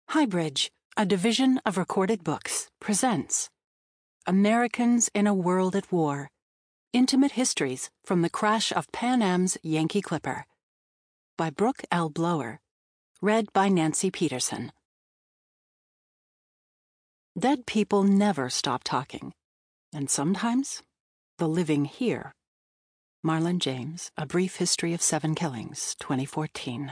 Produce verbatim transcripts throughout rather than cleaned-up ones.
Highbridge, a division of Recorded Books, presents Americans in a World at War, Intimate Histories from the Crash of Pan Am's Yankee Clipper, by Brooke L. Blower, read by Nancy Peterson. Dead people never stop talking, and sometimes the living hear. Marlon James, A Brief History of Seven Killings, twenty fourteen.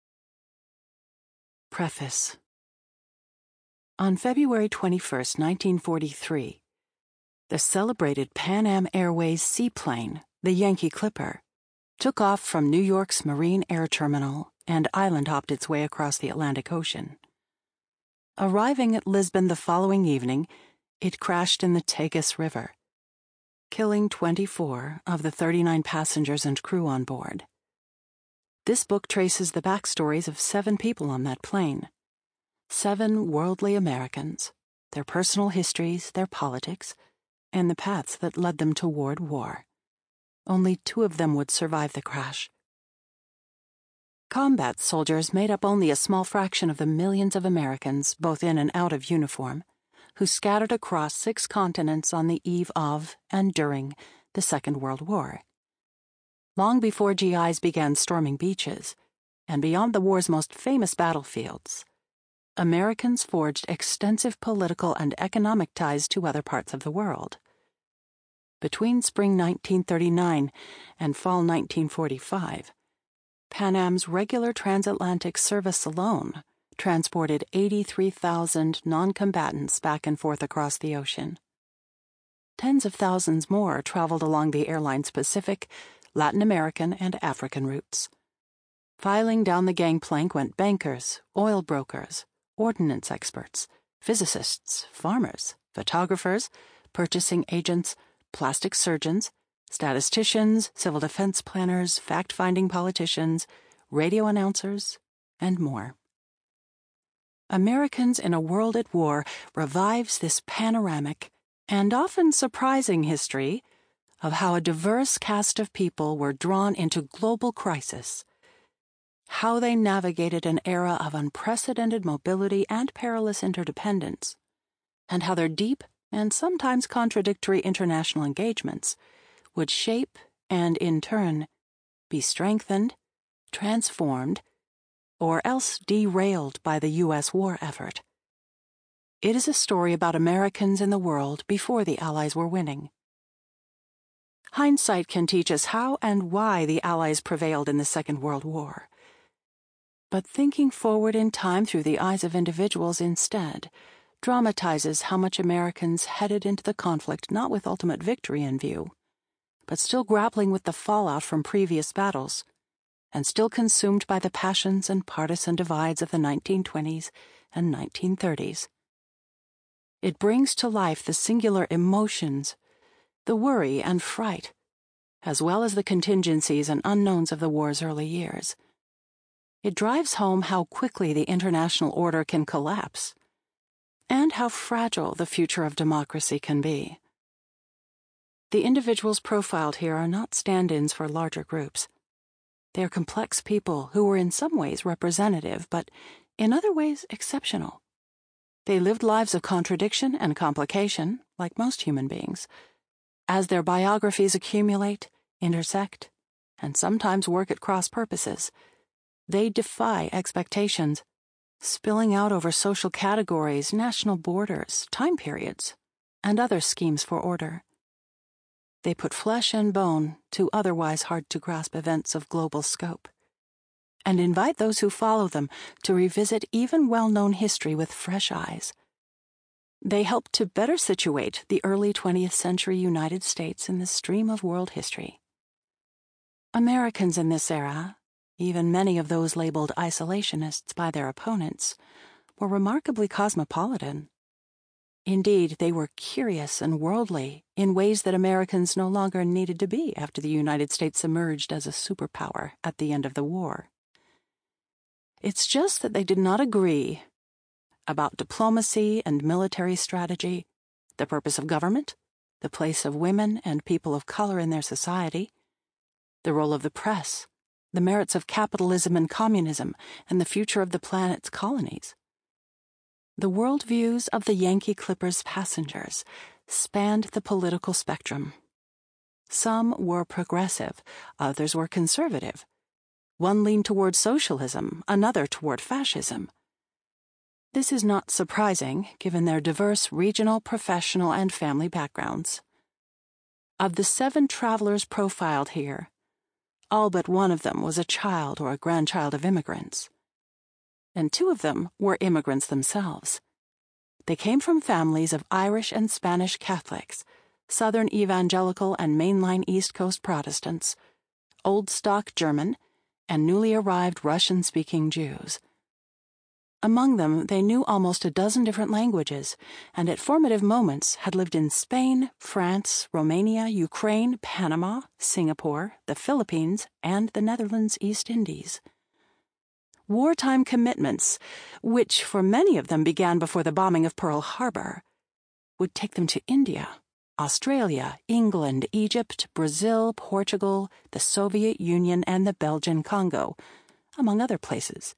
Preface. On February twenty-first, nineteen forty-three, the celebrated Pan Am Airways seaplane, the Yankee Clipper, took off from New York's Marine Air Terminal and island-hopped its way across the Atlantic Ocean. Arriving at Lisbon the following evening, it crashed in the Tagus River, killing twenty-four of the thirty-nine passengers and crew on board. This book traces the backstories of seven people on that plane. Seven worldly Americans, their personal histories, their politics, and the paths that led them toward war. Only two of them would survive the crash. Combat soldiers made up only a small fraction of the millions of Americans, both in and out of uniform, who scattered across six continents on the eve of and during the Second World War. Long before G Is began storming beaches, and beyond the war's most famous battlefields, Americans forged extensive political and economic ties to other parts of the world. Between spring nineteen thirty-nine and fall nineteen forty-five, Pan Am's regular transatlantic service alone transported eighty-three thousand non-combatants back and forth across the ocean. Tens of thousands more traveled along the airline's Pacific, Latin American, and African routes. Filing down the gangplank went bankers, oil brokers, ordnance experts, physicists, farmers, photographers, purchasing agents, plastic surgeons, statisticians, civil defense planners, fact-finding politicians, radio announcers, and more. Americans in a World at War revives this panoramic and often surprising history of how a diverse cast of people were drawn into global crisis, how they navigated an era of unprecedented mobility and perilous interdependence, and how their deep and sometimes contradictory international engagements would shape and, in turn, be strengthened, transformed, or else derailed by the U S war effort. It is a story about Americans in the world before the Allies were winning. Hindsight can teach us how and why the Allies prevailed in the Second World War. But thinking forward in time through the eyes of individuals instead dramatizes how much Americans headed into the conflict not with ultimate victory in view, but still grappling with the fallout from previous battles, and still consumed by the passions and partisan divides of the nineteen twenties and nineteen thirties. It brings to life the singular emotions, the worry and fright, as well as the contingencies and unknowns of the war's early years. It drives home how quickly the international order can collapse, and how fragile the future of democracy can be. The individuals profiled here are not stand-ins for larger groups. They are complex people who were in some ways representative, but in other ways exceptional. They lived lives of contradiction and complication, like most human beings. As their biographies accumulate, intersect, and sometimes work at cross purposes, they defy expectations, spilling out over social categories, national borders, time periods, and other schemes for order. They put flesh and bone to otherwise hard-to-grasp events of global scope, and invite those who follow them to revisit even well-known history with fresh eyes. They help to better situate the early twentieth century United States in the stream of world history. Americans in this era, even many of those labeled isolationists by their opponents, were remarkably cosmopolitan. Indeed, they were curious and worldly in ways that Americans no longer needed to be after the United States emerged as a superpower at the end of the war. It's just that they did not agree about diplomacy and military strategy, the purpose of government, the place of women and people of color in their society, the role of the press, the merits of capitalism and communism, and the future of the planet's colonies. The worldviews of the Yankee Clipper's passengers spanned the political spectrum. Some were progressive, others were conservative. One leaned toward socialism, another toward fascism. This is not surprising, given their diverse regional, professional, and family backgrounds. Of the seven travelers profiled here, all but one of them was a child or a grandchild of immigrants. And two of them were immigrants themselves. They came from families of Irish and Spanish Catholics, Southern Evangelical and mainline East Coast Protestants, Old Stock German, and newly arrived Russian-speaking Jews. Among them, they knew almost a dozen different languages, and at formative moments had lived in Spain, France, Romania, Ukraine, Panama, Singapore, the Philippines, and the Netherlands East Indies. Wartime commitments, which for many of them began before the bombing of Pearl Harbor, would take them to India, Australia, England, Egypt, Brazil, Portugal, the Soviet Union, and the Belgian Congo, among other places.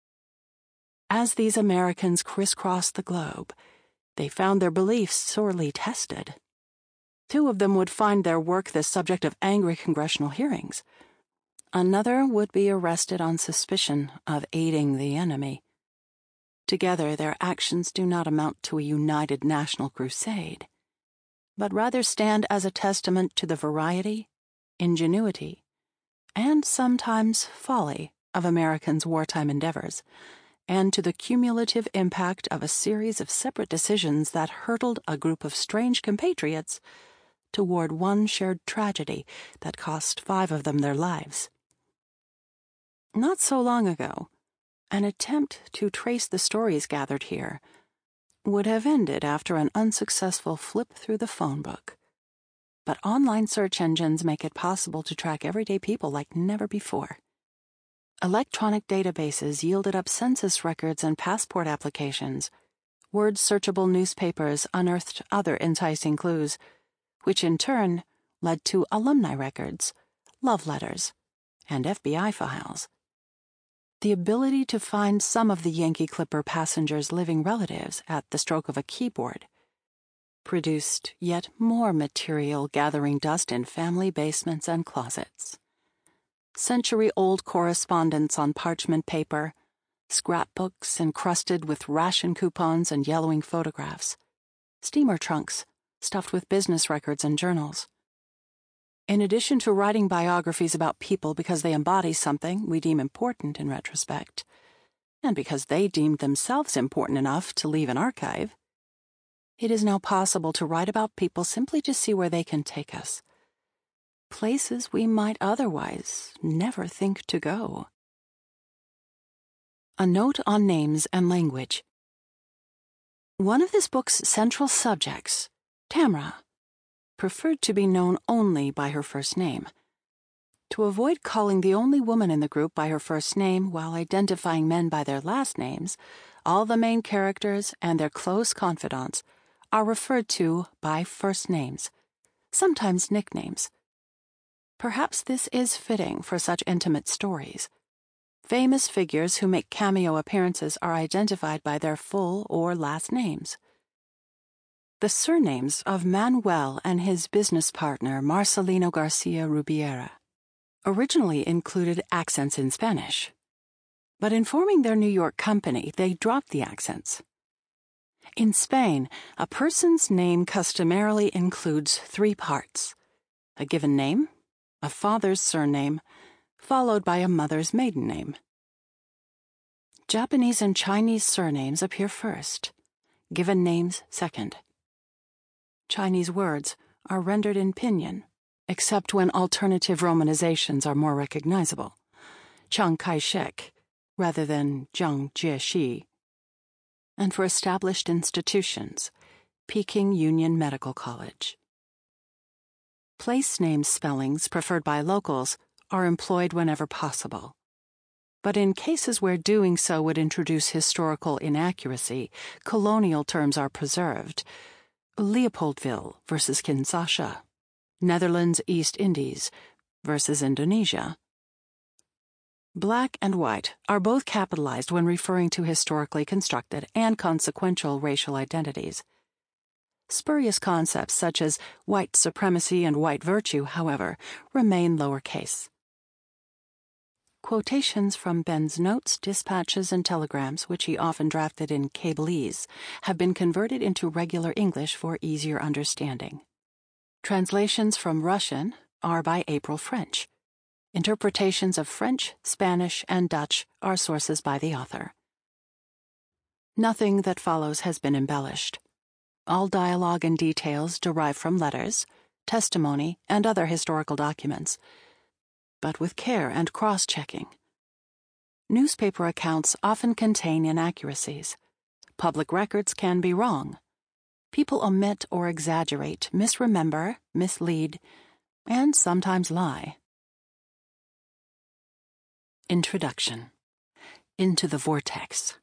As these Americans crisscrossed the globe, they found their beliefs sorely tested. Two of them would find their work the subject of angry congressional hearings. Another would be arrested on suspicion of aiding the enemy. Together, their actions do not amount to a united national crusade, but rather stand as a testament to the variety, ingenuity, and sometimes folly of Americans' wartime endeavors, and to the cumulative impact of a series of separate decisions that hurtled a group of strange compatriots toward one shared tragedy that cost five of them their lives. Not so long ago, an attempt to trace the stories gathered here would have ended after an unsuccessful flip through the phone book. But online search engines make it possible to track everyday people like never before. Electronic databases yielded up census records and passport applications. Word-searchable newspapers unearthed other enticing clues, which in turn led to alumni records, love letters, and F B I files. The ability to find some of the Yankee Clipper passengers' living relatives at the stroke of a keyboard produced yet more material gathering dust in family basements and closets. Century-old correspondence on parchment paper, scrapbooks encrusted with ration coupons and yellowing photographs, steamer trunks stuffed with business records and journals. In addition to writing biographies about people because they embody something we deem important in retrospect, and because they deemed themselves important enough to leave an archive, it is now possible to write about people simply to see where they can take us. Places we might otherwise never think to go. A note on names and language. One of this book's central subjects, Tamra, preferred to be known only by her first name. To avoid calling the only woman in the group by her first name while identifying men by their last names, all the main characters and their close confidants are referred to by first names, sometimes nicknames. Perhaps this is fitting for such intimate stories. Famous figures who make cameo appearances are identified by their full or last names. The surnames of Manuel and his business partner Marcelino Garcia Rubiera originally included accents in Spanish, but in forming their New York company, they dropped the accents. In Spain, a person's name customarily includes three parts: a given name, a father's surname, followed by a mother's maiden name. Japanese and Chinese surnames appear first, given names second. Chinese words are rendered in pinyin, except when alternative romanizations are more recognizable. Chiang Kai-shek, rather than Jiang Jieshi. And for established institutions, Peking Union Medical College. Place name spellings preferred by locals are employed whenever possible. But in cases where doing so would introduce historical inaccuracy, colonial terms are preserved. Leopoldville versus Kinshasa, Netherlands East Indies versus Indonesia. Black and white are both capitalized when referring to historically constructed and consequential racial identities. Spurious concepts such as white supremacy and white virtue, however, remain lowercase. Quotations from Ben's notes, dispatches, and telegrams, which he often drafted in cablese, have been converted into regular English for easier understanding. Translations from Russian are by April French. Interpretations of French, Spanish, and Dutch are sources by the author. Nothing that follows has been embellished. All dialogue and details derive from letters, testimony, and other historical documents, but with care and cross-checking. Newspaper accounts often contain inaccuracies. Public records can be wrong. People omit or exaggerate, misremember, mislead, and sometimes lie. Introduction. Into the Vortex.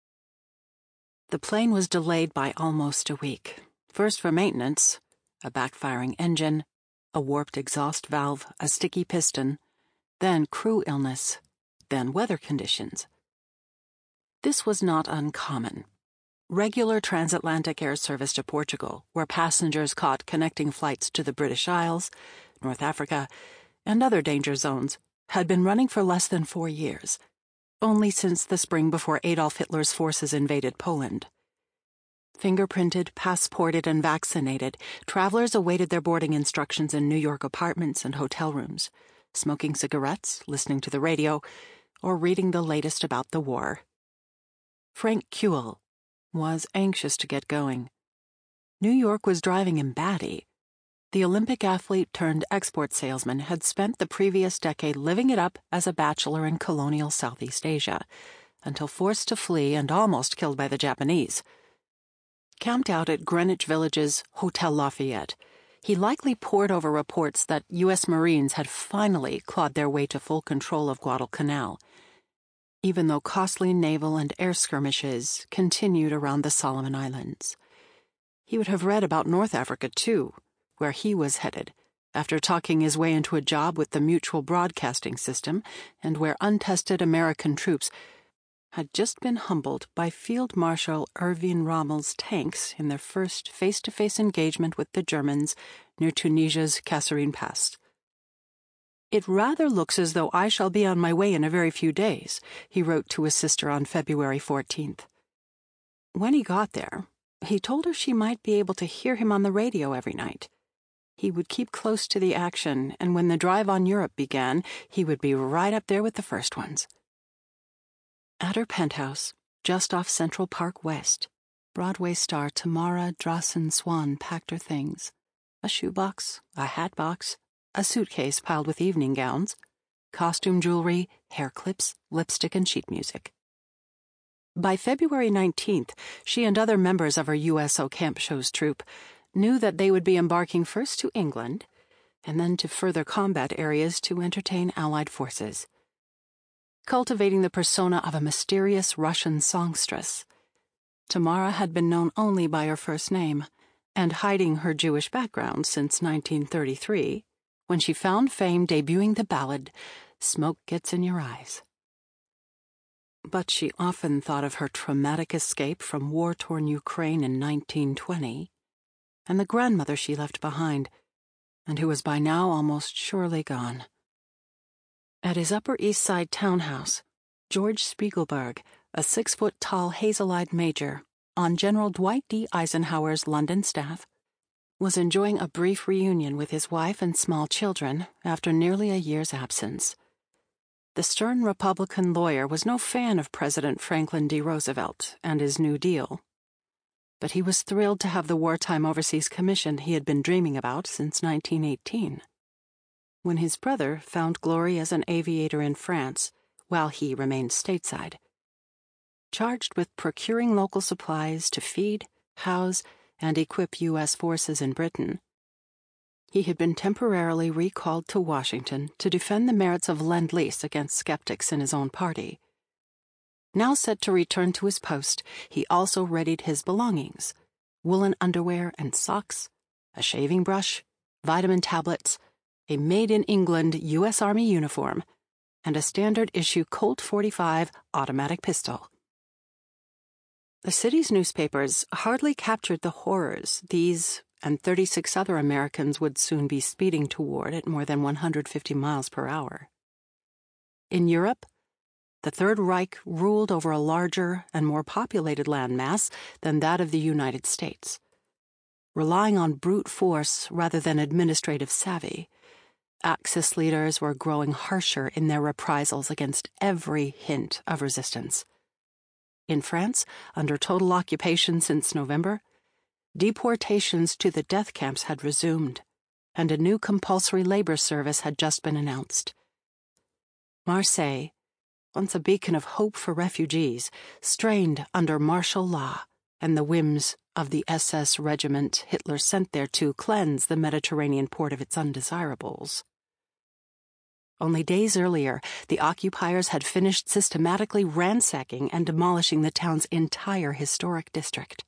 The plane was delayed by almost a week, first for maintenance, a backfiring engine, a warped exhaust valve, a sticky piston, then crew illness, then weather conditions. This was not uncommon. Regular transatlantic air service to Portugal, where passengers caught connecting flights to the British Isles, North Africa, and other danger zones, had been running for less than four years, only since the spring before Adolf Hitler's forces invaded Poland. Fingerprinted, passported, and vaccinated, travelers awaited their boarding instructions in New York apartments and hotel rooms, smoking cigarettes, listening to the radio, or reading the latest about the war. Frank Kuehl was anxious to get going. New York was driving him batty. The Olympic athlete turned export salesman had spent the previous decade living it up as a bachelor in colonial Southeast Asia, until forced to flee and almost killed by the Japanese. Camped out at Greenwich Village's Hotel Lafayette, he likely pored over reports that U S Marines had finally clawed their way to full control of Guadalcanal, even though costly naval and air skirmishes continued around the Solomon Islands. He would have read about North Africa, too, where he was headed, after talking his way into a job with the Mutual Broadcasting System, and where untested American troops had just been humbled by Field Marshal Erwin Rommel's tanks in their first face-to-face engagement with the Germans near Tunisia's Kasserine Pass. "It rather looks as though I shall be on my way in a very few days," he wrote to his sister on February fourteenth. When he got there, he told her she might be able to hear him on the radio every night. He would keep close to the action, and when the drive on Europe began, he would be right up there with the first ones. At her penthouse, just off Central Park West, Broadway star Tamara Drasen-Swan packed her things: a shoebox, a hatbox, a suitcase piled with evening gowns, costume jewelry, hair clips, lipstick, and sheet music. By February nineteenth, she and other members of her U S O Camp Shows troupe knew that they would be embarking first to England and then to further combat areas to entertain Allied forces. Cultivating the persona of a mysterious Russian songstress, Tamara had been known only by her first name, and hiding her Jewish background since nineteen thirty-three, when she found fame debuting the ballad "Smoke Gets in Your Eyes." But she often thought of her traumatic escape from war-torn Ukraine in nineteen twenty, and the grandmother she left behind, and who was by now almost surely gone. At his Upper East Side townhouse, George Spiegelberg, a six-foot-tall hazel-eyed major on General Dwight D. Eisenhower's London staff, was enjoying a brief reunion with his wife and small children after nearly a year's absence. The stern Republican lawyer was no fan of President Franklin D. Roosevelt and his New Deal, but he was thrilled to have the Wartime Overseas Commission he had been dreaming about since nineteen eighteen. When his brother found glory as an aviator in France, while he remained stateside, charged with procuring local supplies to feed, house, and equip U S forces in Britain, he had been temporarily recalled to Washington to defend the merits of Lend-Lease against skeptics in his own party. Now set to return to his post, he also readied his belongings: woolen underwear and socks, a shaving brush, vitamin tablets, a made-in-England U S Army uniform, and a standard-issue Colt forty-five automatic pistol. The city's newspapers hardly captured the horrors these and thirty-six other Americans would soon be speeding toward at more than one hundred fifty miles per hour. In Europe, the Third Reich ruled over a larger and more populated landmass than that of the United States. Relying on brute force rather than administrative savvy, Axis leaders were growing harsher in their reprisals against every hint of resistance. In France, under total occupation since November, deportations to the death camps had resumed, and a new compulsory labor service had just been announced. Marseille, once a beacon of hope for refugees, strained under martial law and the whims of the S S regiment Hitler sent there to cleanse the Mediterranean port of its undesirables. Only days earlier, the occupiers had finished systematically ransacking and demolishing the town's entire historic district.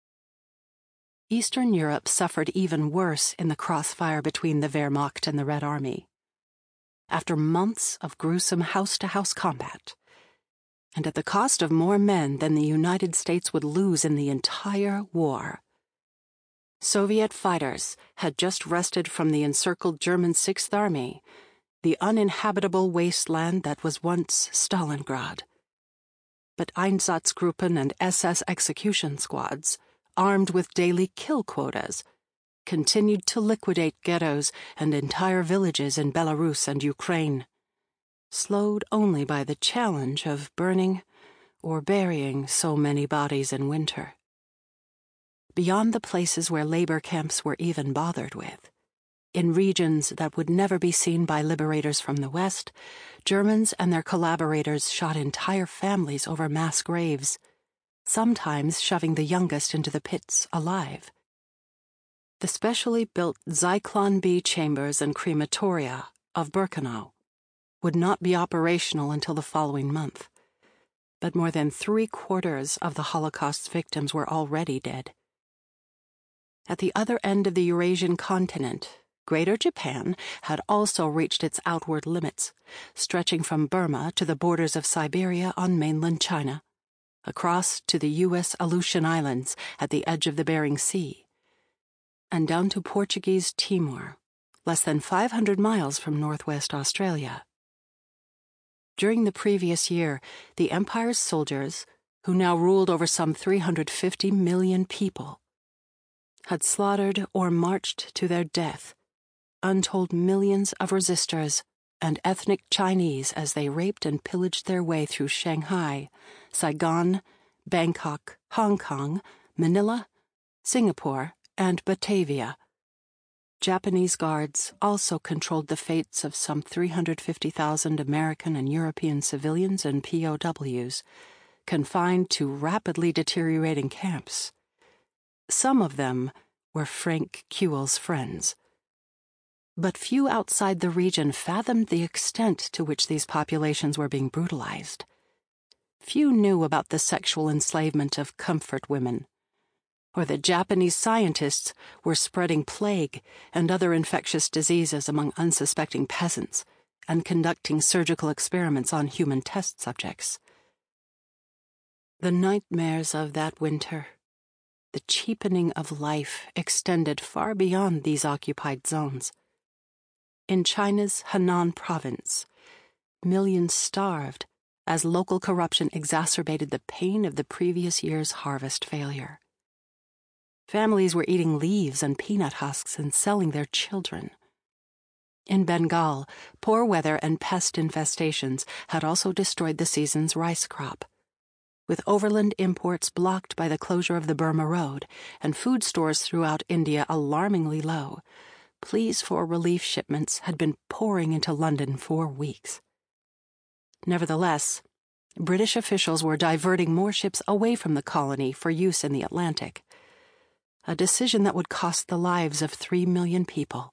Eastern Europe suffered even worse in the crossfire between the Wehrmacht and the Red Army. After months of gruesome house-to-house combat, and at the cost of more men than the United States would lose in the entire war, Soviet fighters had just wrested from the encircled German Sixth Army the uninhabitable wasteland that was once Stalingrad. But Einsatzgruppen and S S execution squads, armed with daily kill quotas, continued to liquidate ghettos and entire villages in Belarus and Ukraine, slowed only by the challenge of burning or burying so many bodies in winter. Beyond the places where labor camps were even bothered with, in regions that would never be seen by liberators from the West, Germans and their collaborators shot entire families over mass graves, sometimes shoving the youngest into the pits alive. The specially built Zyklon B chambers and crematoria of Birkenau would not be operational until the following month, but more than three-quarters of the Holocaust's victims were already dead. At the other end of the Eurasian continent, Greater Japan had also reached its outward limits, stretching from Burma to the borders of Siberia on mainland China, across to the U S Aleutian Islands at the edge of the Bering Sea, and down to Portuguese Timor, less than five hundred miles from northwest Australia. During the previous year, the Empire's soldiers, who now ruled over some three hundred fifty million people, had slaughtered or marched to their death untold millions of resistors and ethnic Chinese as they raped and pillaged their way through Shanghai, Saigon, Bangkok, Hong Kong, Manila, Singapore, and Batavia. Japanese guards also controlled the fates of some three hundred fifty thousand American and European civilians and P O Ws, confined to rapidly deteriorating camps. Some of them were Frank Kewell's friends. But few outside the region fathomed the extent to which these populations were being brutalized. Few knew about the sexual enslavement of comfort women, or that Japanese scientists were spreading plague and other infectious diseases among unsuspecting peasants and conducting surgical experiments on human test subjects. The nightmares of that winter, the cheapening of life, extended far beyond these occupied zones. In China's Henan province, millions starved as local corruption exacerbated the pain of the previous year's harvest failure. Families were eating leaves and peanut husks and selling their children. In Bengal, poor weather and pest infestations had also destroyed the season's rice crop. With overland imports blocked by the closure of the Burma Road and food stores throughout India alarmingly low, pleas for relief shipments had been pouring into London for weeks. Nevertheless, British officials were diverting more ships away from the colony for use in the Atlantic, a decision that would cost the lives of three million people.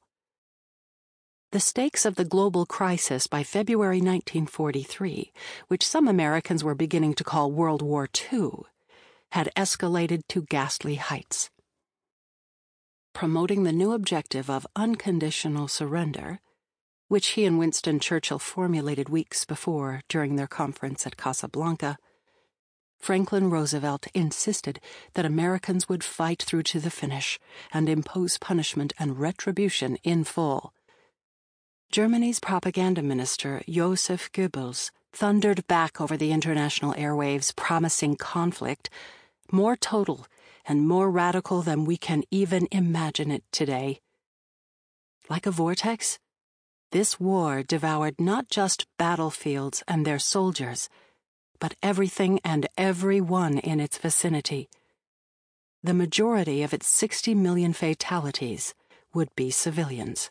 The stakes of the global crisis by February nineteen forty-three, which some Americans were beginning to call World War Two, had escalated to ghastly heights. Promoting the new objective of unconditional surrender, which he and Winston Churchill formulated weeks before during their conference at Casablanca, Franklin Roosevelt insisted that Americans would fight through to the finish and impose punishment and retribution in full. Germany's propaganda minister, Joseph Goebbels, thundered back over the international airwaves, promising conflict more total and more radical than we can even imagine it today. Like a vortex, this war devoured not just battlefields and their soldiers, but everything and everyone in its vicinity. The majority of its sixty million fatalities would be civilians.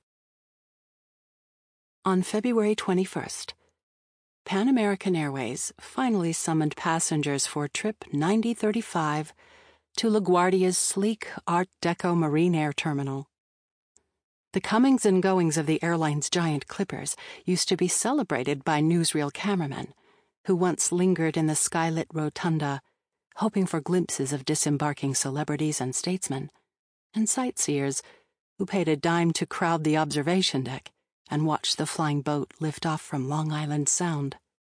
On February twenty-first, Pan American Airways finally summoned passengers for trip ninety thirty-five to LaGuardia's sleek Art Deco Marine Air Terminal. The comings and goings of the airline's giant clippers used to be celebrated by newsreel cameramen, who once lingered in the skylit rotunda, hoping for glimpses of disembarking celebrities and statesmen, and sightseers who paid a dime to crowd the observation deck and watch the flying boat lift off from Long Island Sound.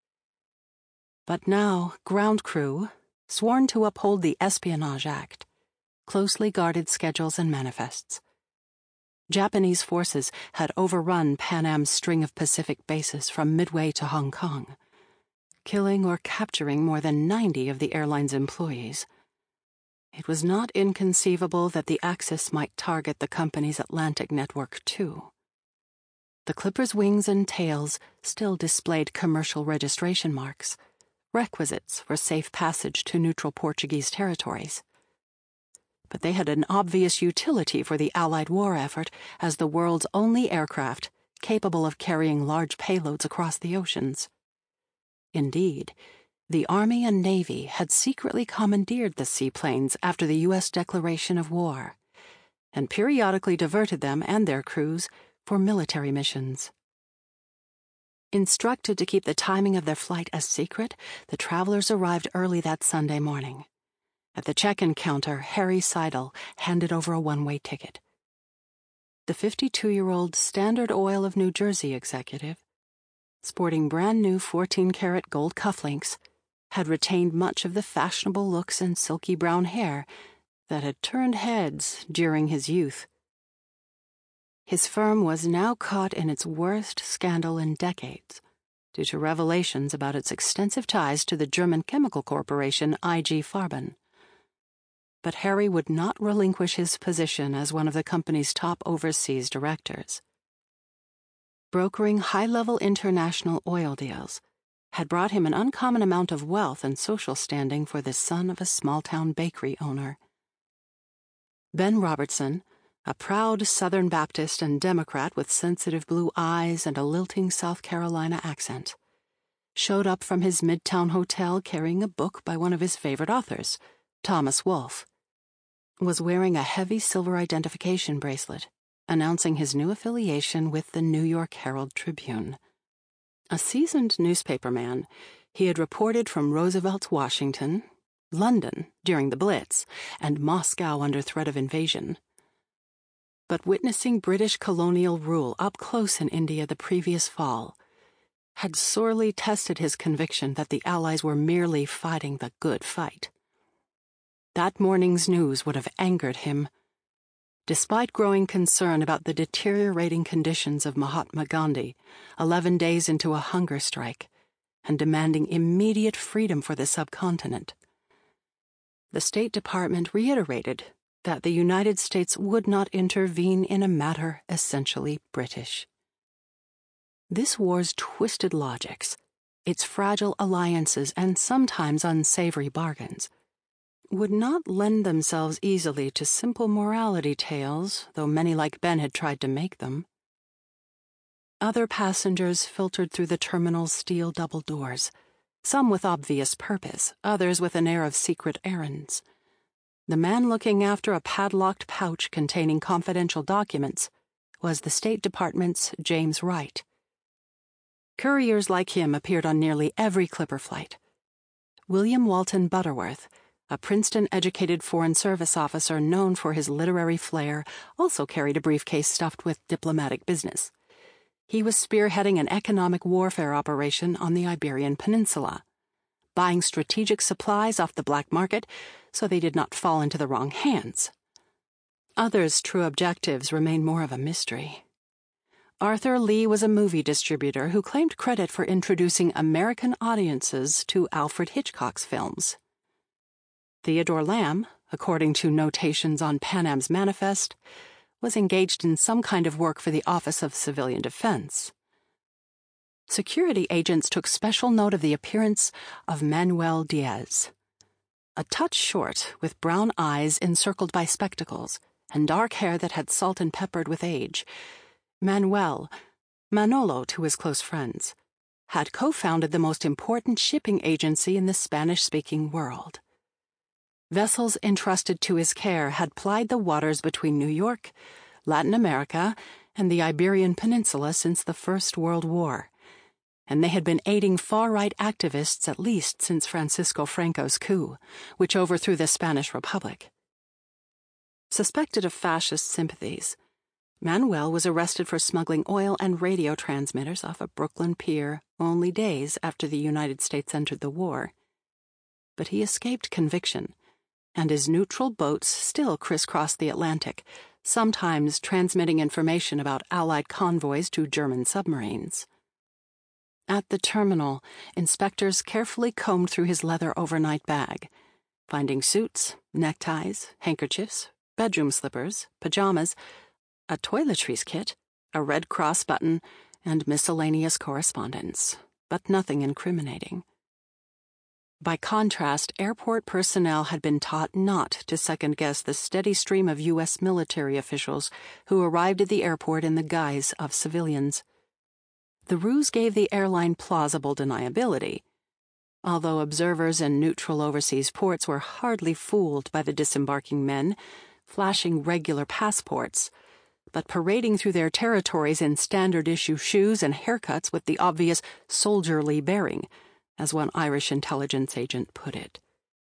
But now, ground crew, sworn to uphold the Espionage Act, closely guarded schedules and manifests. Japanese forces had overrun Pan Am's string of Pacific bases from Midway to Hong Kong, killing or capturing more than ninety of the airline's employees. It was not inconceivable that the Axis might target the company's Atlantic network too. The Clipper's wings and tails still displayed commercial registration marks, requisites for safe passage to neutral Portuguese territories. But they had an obvious utility for the Allied war effort as the world's only aircraft capable of carrying large payloads across the oceans. Indeed, the Army and Navy had secretly commandeered the seaplanes after the U S declaration of war, and periodically diverted them and their crews for military missions. Instructed to keep the timing of their flight a secret, the travelers arrived early that Sunday morning. At the check-in counter, Harry Seidel handed over a one-way ticket. The fifty-two-year-old Standard Oil of New Jersey executive, sporting brand-new fourteen-karat gold cufflinks, had retained much of the fashionable looks and silky brown hair that had turned heads during his youth. His firm was now caught in its worst scandal in decades, due to revelations about its extensive ties to the German chemical corporation I G Farben. But Harry would not relinquish his position as one of the company's top overseas directors. Brokering high-level international oil deals had brought him an uncommon amount of wealth and social standing for the son of a small-town bakery owner. Ben Robertson, a proud Southern Baptist and Democrat with sensitive blue eyes and a lilting South Carolina accent, showed up from his Midtown hotel carrying a book by one of his favorite authors, Thomas Wolfe, was wearing a heavy silver identification bracelet, announcing his new affiliation with the New York Herald Tribune. A seasoned newspaperman, he had reported from Roosevelt's Washington, London during the Blitz, and Moscow under threat of invasion. But witnessing British colonial rule up close in India the previous fall had sorely tested his conviction that the Allies were merely fighting the good fight. That morning's news would have angered him. Despite growing concern about the deteriorating conditions of Mahatma Gandhi, eleven days into a hunger strike, and demanding immediate freedom for the subcontinent, the State Department reiterated that the United States would not intervene in a matter essentially British. This war's twisted logics, its fragile alliances and sometimes unsavory bargains, would not lend themselves easily to simple morality tales, though many like Ben had tried to make them. Other passengers filtered through the terminal's steel double doors, some with obvious purpose, others with an air of secret errands. The man looking after a padlocked pouch containing confidential documents was the State Department's James Wright. Couriers like him appeared on nearly every Clipper flight. William Walton Butterworth, a Princeton-educated Foreign Service officer known for his literary flair, also carried a briefcase stuffed with diplomatic business. He was spearheading an economic warfare operation on the Iberian Peninsula, buying strategic supplies off the black market so they did not fall into the wrong hands. Others' true objectives remain more of a mystery. Arthur Lee was a movie distributor who claimed credit for introducing American audiences to Alfred Hitchcock's films. Theodore Lamb, according to notations on Pan Am's manifest, was engaged in some kind of work for the Office of Civilian Defense. Security agents took special note of the appearance of Manuel Diaz. A touch short, with brown eyes encircled by spectacles, and dark hair that had salt and peppered with age, Manuel, Manolo to his close friends, had co-founded the most important shipping agency in the Spanish-speaking world. Vessels entrusted to his care had plied the waters between New York, Latin America, and the Iberian Peninsula since the First World War, and they had been aiding far-right activists at least since Francisco Franco's coup, which overthrew the Spanish Republic. Suspected of fascist sympathies, Manuel was arrested for smuggling oil and radio transmitters off a Brooklyn pier only days after the United States entered the war. But he escaped conviction, and his neutral boats still crisscrossed the Atlantic, sometimes transmitting information about Allied convoys to German submarines. At the terminal, inspectors carefully combed through his leather overnight bag, finding suits, neckties, handkerchiefs, bedroom slippers, pajamas, a toiletries kit, a Red Cross button, and miscellaneous correspondence, but nothing incriminating. By contrast, airport personnel had been taught not to second-guess the steady stream of U S military officials who arrived at the airport in the guise of civilians. The ruse gave the airline plausible deniability, although observers in neutral overseas ports were hardly fooled by the disembarking men, flashing regular passports, but parading through their territories in standard-issue shoes and haircuts with the obvious soldierly bearing, as one Irish intelligence agent put it.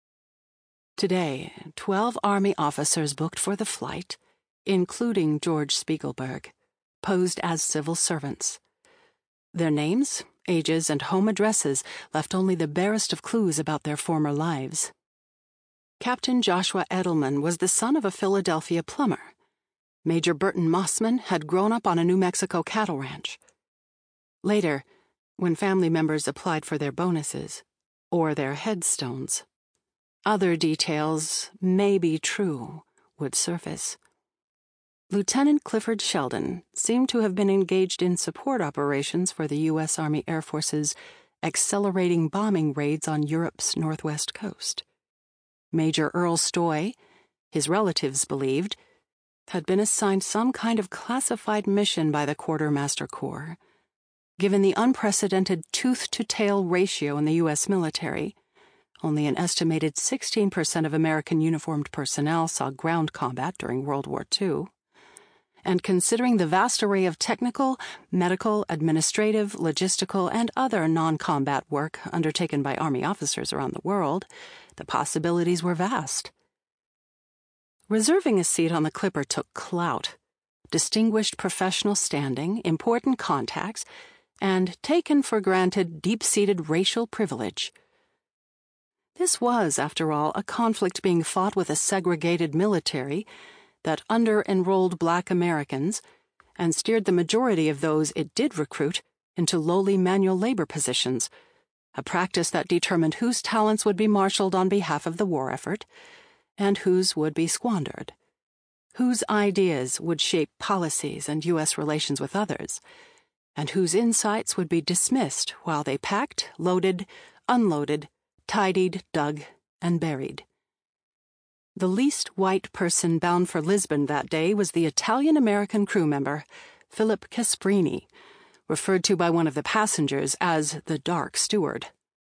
Today, twelve Army officers booked for the flight, including George Spiegelberg, posed as civil servants. Their names, ages, and home addresses left only the barest of clues about their former lives. Captain Joshua Edelman was the son of a Philadelphia plumber. Major Burton Mossman had grown up on a New Mexico cattle ranch. Later, when family members applied for their bonuses, or their headstones, other details, maybe true, would surface. Lieutenant Clifford Sheldon seemed to have been engaged in support operations for the U S Army Air Force's accelerating bombing raids on Europe's northwest coast. Major Earl Stoy, his relatives believed, had been assigned some kind of classified mission by the Quartermaster Corps. Given the unprecedented tooth-to-tail ratio in the U S military, only an estimated sixteen percent of American uniformed personnel saw ground combat during World War Two, and considering the vast array of technical, medical, administrative, logistical, and other non-combat work undertaken by Army officers around the world, the possibilities were vast. Reserving a seat on the Clipper took clout, distinguished professional standing, important contacts, and taken for granted deep-seated racial privilege. This was, after all, a conflict being fought with a segregated military that under-enrolled black Americans and steered the majority of those it did recruit into lowly manual labor positions, a practice that determined whose talents would be marshaled on behalf of the war effort and whose would be squandered, whose ideas would shape policies and U S relations with others, and whose insights would be dismissed while they packed, loaded, unloaded, tidied, dug, and buried. The least white person bound for Lisbon that day was the Italian-American crew member, Philip Casprini, referred to by one of the passengers as the Dark Steward.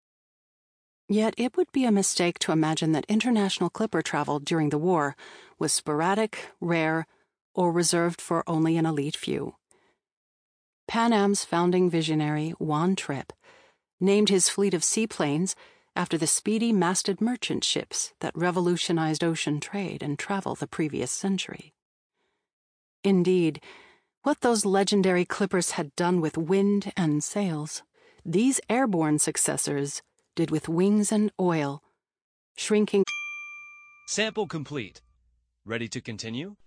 Yet it would be a mistake to imagine that international clipper travel during the war was sporadic, rare, or reserved for only an elite few. Pan Am's founding visionary, Juan Trippe, named his fleet of seaplanes after the speedy masted merchant ships that revolutionized ocean trade and travel the previous century. Indeed, What those legendary clippers had done with wind and sails, these airborne successors did with wings and oil, shrinking. Sample complete. Ready to continue?